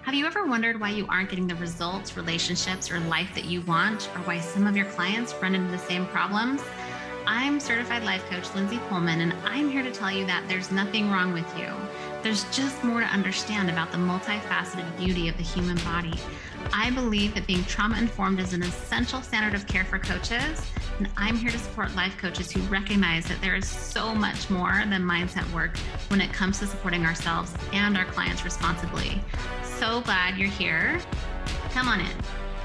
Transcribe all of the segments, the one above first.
Have you ever wondered why you aren't getting the results, relationships, or life that you want, or why some of your clients run into the same problems? I'm certified life coach Lindsay Pullman, and I'm here to tell you that there's nothing wrong with you. There's just more to understand about the multifaceted beauty of the human body. I believe that being trauma informed is an essential standard of care for coaches, and I'm here to support life coaches who recognize that there is so much more than mindset work when it comes to supporting ourselves and our clients responsibly. So glad you're here. Come on in.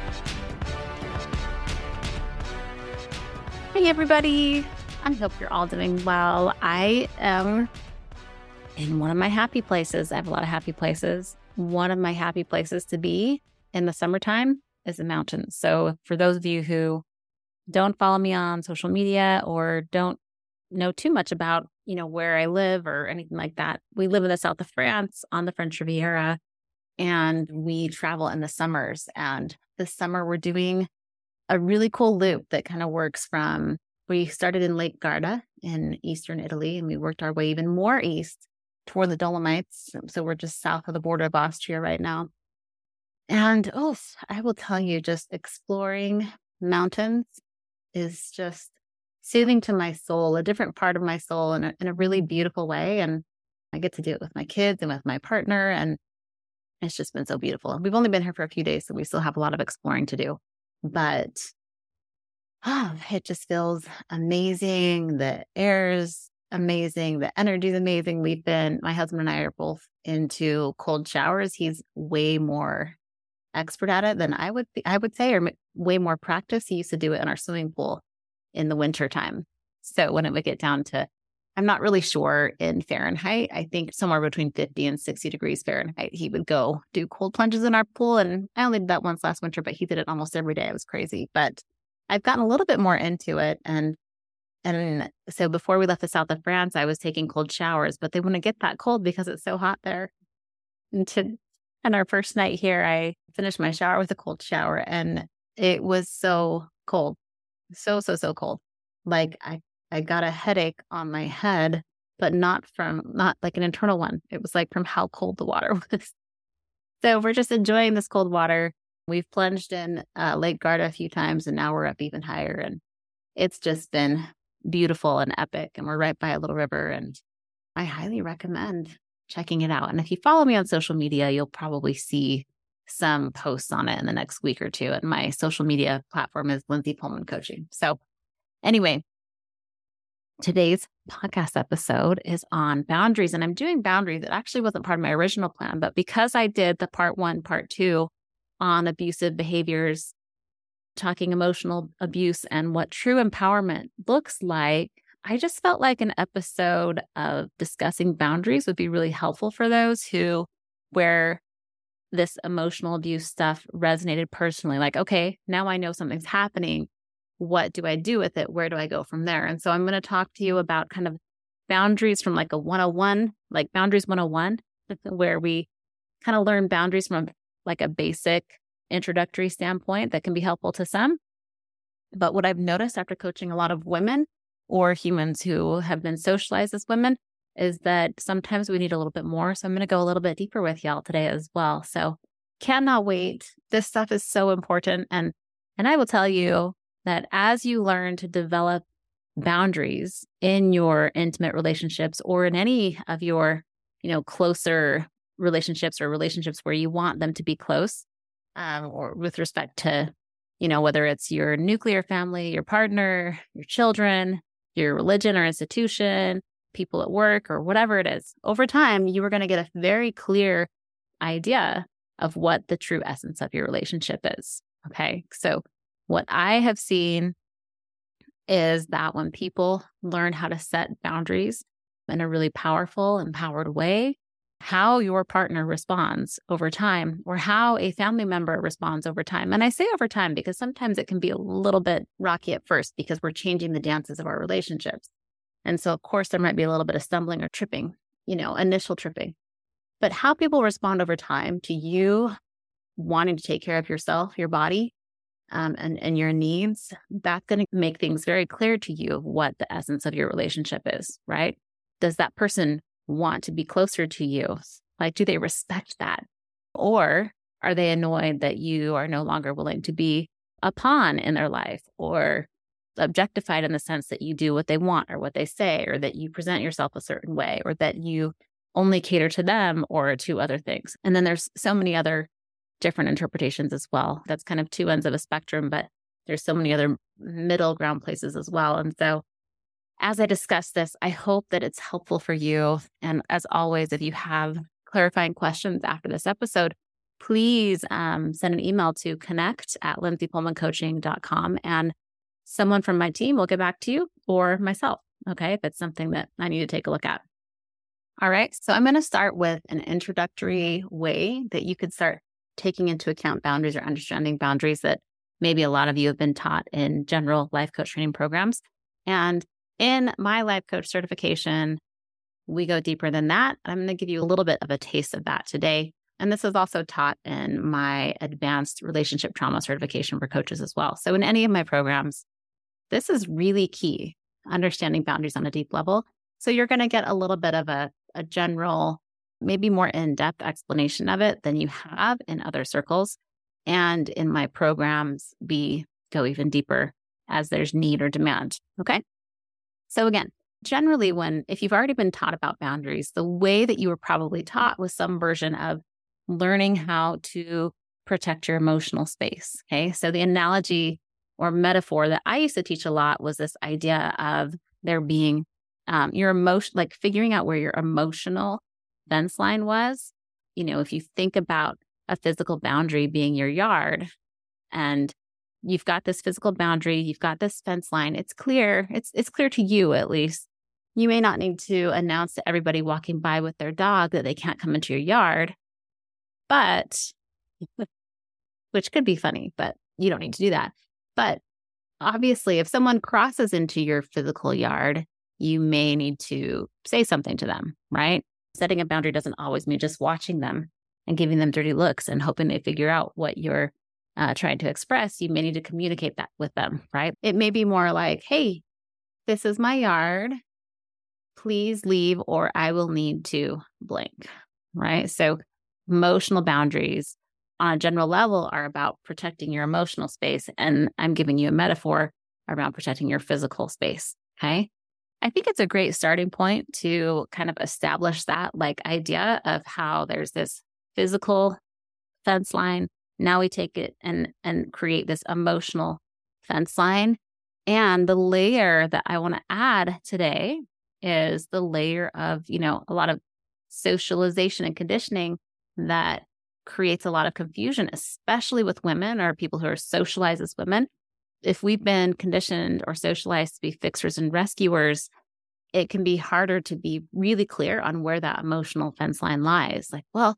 Hey, everybody. I hope you're all doing well. I am in one of my happy places. I have a lot of happy places. One of my happy places to be in the summertime is the mountains. So for those of you who don't follow me on social media or don't know too much about, where I live or anything like that, we live in the south of France on the French Riviera, and we travel in the summers. And this summer we're doing a really cool loop that kind of works from, we started in Lake Garda in eastern Italy, and we worked our way even more east toward the Dolomites. So we're just south of the border of Austria right now. And I will tell you, just exploring mountains is just soothing to my soul, a different part of my soul in a really beautiful way. And I get to do it with my kids and with my partner. And it's just been so beautiful. We've only been here for a few days, so we still have a lot of exploring to do. But it just feels amazing. The air is amazing. The energy is amazing. My husband and I are both into cold showers. He's way more expert at it than I would say, or way more practice. He used to do it in our swimming pool in the winter time. So when it would get down to, I'm not really sure in Fahrenheit, I think somewhere between 50 and 60 degrees Fahrenheit, he would go do cold plunges in our pool. And I only did that once last winter, but he did it almost every day. It was crazy. But I've gotten a little bit more into it. And so before we left the south of France, I was taking cold showers, but they wouldn't get that cold because it's so hot there. And our first night here, I finished my shower with a cold shower, and it was so cold. So cold. Like I got a headache on my head, but not like an internal one. It was like from how cold the water was. So we're just enjoying this cold water. We've plunged in Lake Garda a few times, and now we're up even higher. And it's just been beautiful and epic. And we're right by a little river, and I highly recommend checking it out. And if you follow me on social media, you'll probably see some posts on it in the next week or two. And my social media platform is Lindsay Pullman Coaching. So anyway, today's podcast episode is on boundaries, and I'm doing boundaries. It actually wasn't part of my original plan, but because I did the part 1, part 2 on abusive behaviors, talking emotional abuse and what true empowerment looks like, I just felt like an episode of discussing boundaries would be really helpful for those where this emotional abuse stuff resonated personally. Like, okay, now I know something's happening. What do I do with it? Where do I go from there? And so I'm going to talk to you about kind of boundaries from like a 101, like Boundaries 101, where we kind of learn boundaries from like a basic introductory standpoint that can be helpful to some. But what I've noticed after coaching a lot of women or humans who have been socialized as women is that sometimes we need a little bit more. So I'm going to go a little bit deeper with y'all today as well. So cannot wait. This stuff is so important. And I will tell you that as you learn to develop boundaries in your intimate relationships or in any of your, closer relationships or relationships where you want them to be close, or with respect to, whether it's your nuclear family, your partner, your children, your religion or institution, people at work, or whatever it is, over time, you are going to get a very clear idea of what the true essence of your relationship is. Okay. So what I have seen is that when people learn how to set boundaries in a really powerful, empowered way, how your partner responds over time, or how a family member responds over time. And I say over time because sometimes it can be a little bit rocky at first because we're changing the dances of our relationships. And so, of course, there might be a little bit of stumbling or tripping, initial tripping. But how people respond over time to you wanting to take care of yourself, your body, and your needs, that's going to make things very clear to you what the essence of your relationship is, right? Does that person want to be closer to you? Like, do they respect that? Or are they annoyed that you are no longer willing to be a pawn in their life or objectified in the sense that you do what they want or what they say, or that you present yourself a certain way, or that you only cater to them or to other things? And then there's so many other different interpretations as well. That's kind of two ends of a spectrum, but there's so many other middle ground places as well. And so as I discuss this, I hope that it's helpful for you. And as always, if you have clarifying questions after this episode, please send an email to connect@lindsaypullmancoaching.com, and someone from my team will get back to you, or myself, okay, if it's something that I need to take a look at. All right, so I'm going to start with an introductory way that you could start taking into account boundaries or understanding boundaries that maybe a lot of you have been taught in general life coach training programs. And in my life coach certification, we go deeper than that. I'm going to give you a little bit of a taste of that today. And this is also taught in my advanced relationship trauma certification for coaches as well. So in any of my programs, this is really key, understanding boundaries on a deep level. So you're going to get a little bit of a general, maybe more in-depth explanation of it than you have in other circles. And in my programs, we go even deeper as there's need or demand. Okay. So again, generally if you've already been taught about boundaries, the way that you were probably taught was some version of learning how to protect your emotional space. Okay. So the analogy or metaphor that I used to teach a lot was this idea of there being your emotion, like figuring out where your emotional fence line was. If you think about a physical boundary being your yard, and you've got this physical boundary, you've got this fence line, it's clear. It's clear to you, at least. You may not need to announce to everybody walking by with their dog that they can't come into your yard, but which could be funny, but you don't need to do that. But obviously, if someone crosses into your physical yard, you may need to say something to them, right? Setting a boundary doesn't always mean just watching them and giving them dirty looks and hoping they figure out what you're trying to express. You may need to communicate that with them, right? It may be more like, hey, this is my yard. Please leave or I will need to blank, right? So emotional boundaries on a general level are about protecting your emotional space. And I'm giving you a metaphor around protecting your physical space, okay? I think it's a great starting point to kind of establish that idea of how there's this physical fence line. Now we take it and create this emotional fence line. And the layer that I want to add today is the layer of, a lot of socialization and conditioning that creates a lot of confusion, especially with women or people who are socialized as women. If we've been conditioned or socialized to be fixers and rescuers, it can be harder to be really clear on where that emotional fence line lies. Like, well,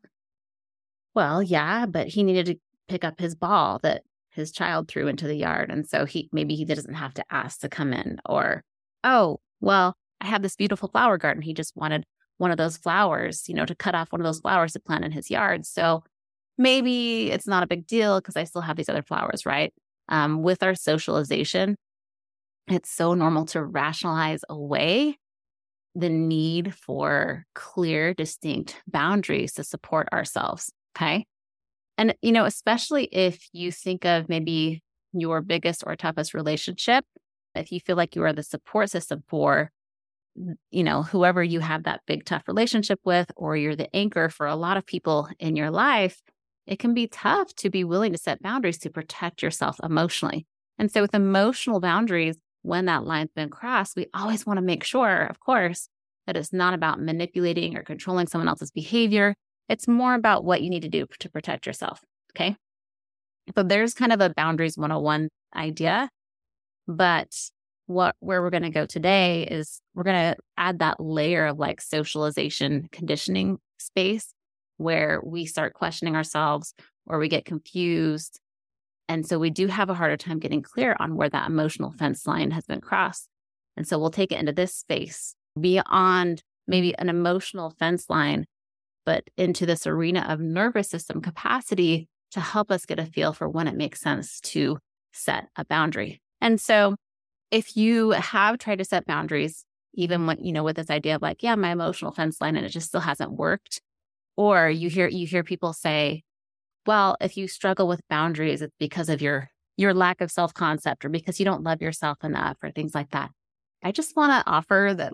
yeah, but he needed to pick up his ball that his child threw into the yard. And so maybe he doesn't have to ask to come in. Or, oh, well, I have this beautiful flower garden. He just wanted one of those flowers, to cut off one of those flowers to plant in his yard. So maybe it's not a big deal because I still have these other flowers, right? With our socialization, it's so normal to rationalize away the need for clear, distinct boundaries to support ourselves, okay? And, especially if you think of maybe your biggest or toughest relationship, if you feel like you are the support system for, whoever you have that big, tough relationship with, or you're the anchor for a lot of people in your life, it can be tough to be willing to set boundaries to protect yourself emotionally. And so with emotional boundaries, when that line's been crossed, we always want to make sure, of course, that it's not about manipulating or controlling someone else's behavior. It's more about what you need to do to protect yourself, okay? So there's kind of a boundaries 101 idea, but where we're going to go today is we're going to add that layer of socialization conditioning space where we start questioning ourselves or we get confused. And so we do have a harder time getting clear on where that emotional fence line has been crossed. And so we'll take it into this space beyond maybe an emotional fence line, but into this arena of nervous system capacity to help us get a feel for when it makes sense to set a boundary. And so if you have tried to set boundaries, even when, with this idea of my emotional fence line, and it just still hasn't worked, or you hear people say, well, if you struggle with boundaries, it's because of your lack of self-concept or because you don't love yourself enough or things like that. I just want to offer that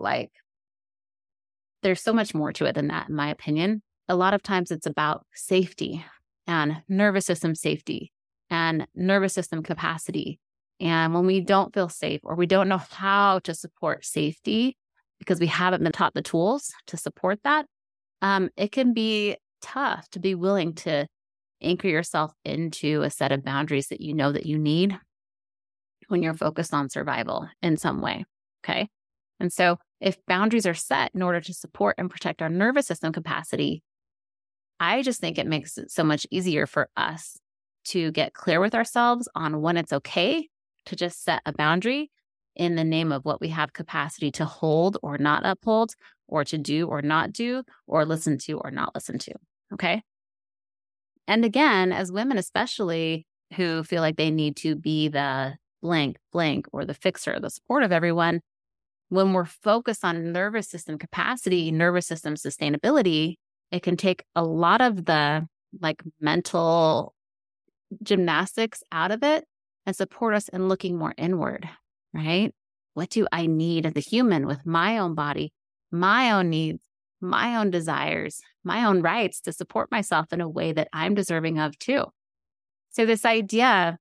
there's so much more to it than that, in my opinion. A lot of times it's about safety and nervous system safety and nervous system capacity. And when we don't feel safe or we don't know how to support safety because we haven't been taught the tools to support that, it can be tough to be willing to anchor yourself into a set of boundaries that you know that you need when you're focused on survival in some way. Okay. And so if boundaries are set in order to support and protect our nervous system capacity, I just think it makes it so much easier for us to get clear with ourselves on when it's okay to just set a boundary in the name of what we have capacity to hold or not uphold, or to do or not do, or listen to or not listen to. Okay. And again, as women, especially who feel like they need to be the blank, or the fixer, the support of everyone, when we're focused on nervous system capacity, nervous system sustainability, it can take a lot of the mental gymnastics out of it and support us in looking more inward, right? What do I need as a human with my own body, my own needs, my own desires, my own rights to support myself in a way that I'm deserving of too? So this idea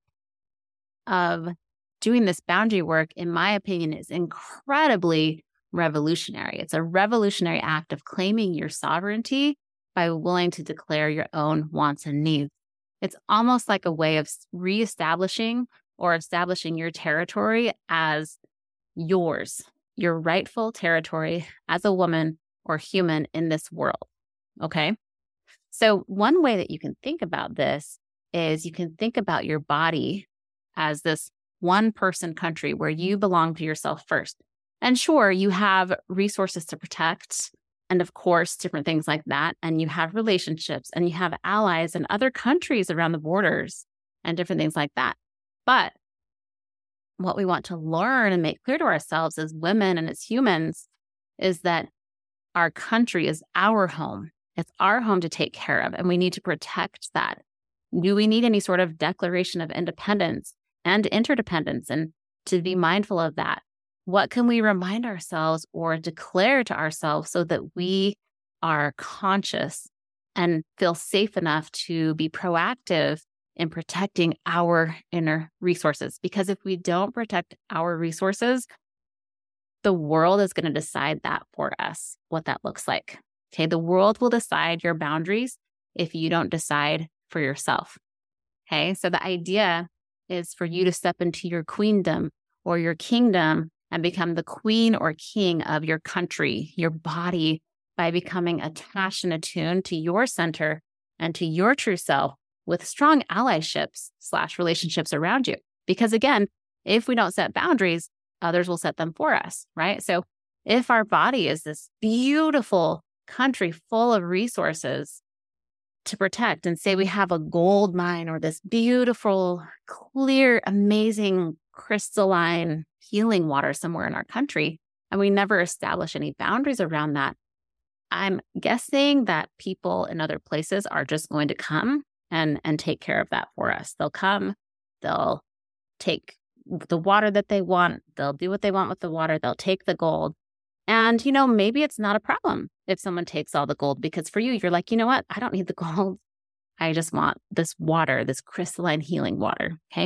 of doing this boundary work, in my opinion, is incredibly revolutionary. It's a revolutionary act of claiming your sovereignty by willing to declare your own wants and needs. It's almost like a way of reestablishing or establishing your territory as yours, your rightful territory as a woman or human in this world. Okay. So one way that you can think about this is you can think about your body as this one-person country where you belong to yourself first. And sure, you have resources to protect and, of course, different things like that. And you have relationships and you have allies and other countries around the borders and different things like that. But what we want to learn and make clear to ourselves as women and as humans is that our country is our home. It's our home to take care of, and we need to protect that. Do we need any sort of declaration of independence and interdependence, and to be mindful of that? What can we remind ourselves or declare to ourselves so that we are conscious and feel safe enough to be proactive in protecting our inner resources? Because if we don't protect our resources, the world is going to decide that for us, what that looks like. Okay, the world will decide your boundaries if you don't decide for yourself. Okay, so the idea is for you to step into your queendom or your kingdom and become the queen or king of your country, your body, by becoming attached and attuned to your center and to your true self with strong allyships / relationships around you. Because again, if we don't set boundaries, others will set them for us, right? So if our body is this beautiful country full of resources to protect, and say we have a gold mine or this beautiful, clear, amazing, crystalline healing water somewhere in our country, and we never establish any boundaries around that, I'm guessing that people in other places are just going to come and take care of that for us. They'll come, they'll take the water that they want, they'll do what they want with the water, they'll take the gold. And, maybe it's not a problem if someone takes all the gold, because for you, you're like, you know what? I don't need the gold. I just want this water, this crystalline healing water. Okay.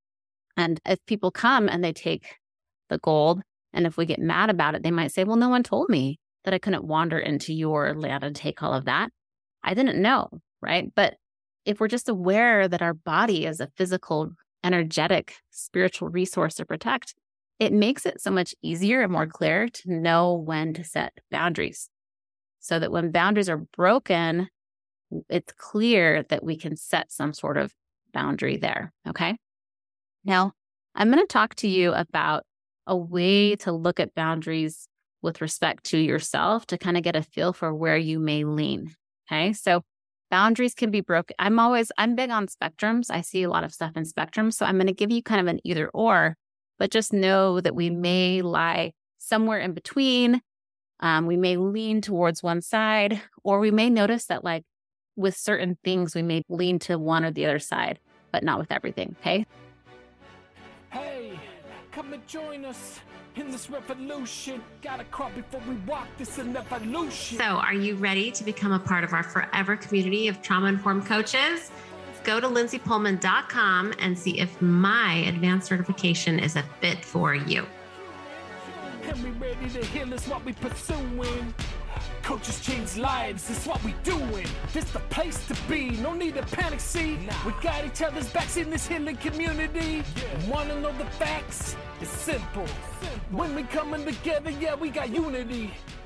And if people come and they take the gold, and if we get mad about it, they might say, well, no one told me that I couldn't wander into your land and take all of that. I didn't know. Right. But if we're just aware that our body is a physical, energetic, spiritual resource to protect, it makes it so much easier and more clear to know when to set boundaries, so that when boundaries are broken, it's clear that we can set some sort of boundary there. Okay. Now, I'm going to talk to you about a way to look at boundaries with respect to yourself to kind of get a feel for where you may lean. Okay. So boundaries can be broken. I'm big on spectrums. I see a lot of stuff in spectrums. So I'm going to give you kind of an either or, but just know that we may lie somewhere in between. We may lean towards one side, or we may notice that with certain things, we may lean to one or the other side, but not with everything. Okay. Hey, come and join us in this revolution. Gotta crawl before we walk. This an evolution. So, are you ready to become a part of our forever community of trauma-informed coaches? Go to lindsaypullman.com and see if my advanced certification is a fit for you. And we ready to heal is what we pursuing. Coaches change lives, it's what we doing. This the place to be, no need to panic, see. We got each other's backs in this healing community. Wanna know the facts? It's simple. When we coming together, yeah, we got unity.